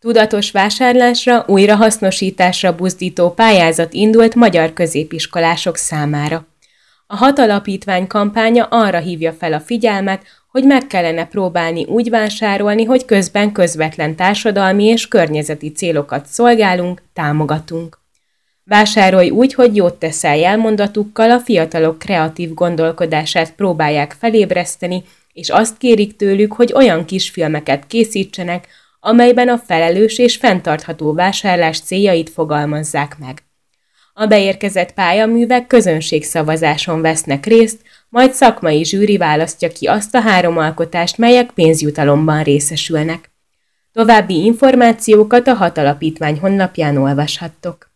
Tudatos vásárlásra, újrahasznosításra buzdító pályázat indult magyar középiskolások számára. A 6 alapítvány kampánya arra hívja fel a figyelmet, hogy meg kellene próbálni úgy vásárolni, hogy közben közvetlen társadalmi és környezeti célokat szolgálunk, támogatunk. Vásárolj úgy, hogy jót teszel jelmondatukkal, a fiatalok kreatív gondolkodását próbálják felébreszteni, és azt kérik tőlük, hogy olyan kisfilmeket készítsenek, amelyben a felelős és fenntartható vásárlás céljait fogalmazzák meg. A beérkezett pályaművek közönségszavazáson vesznek részt, majd szakmai zsűri választja ki azt a 3 alkotást, melyek pénzjutalomban részesülnek. További információkat a 6 alapítvány honlapján olvashattok.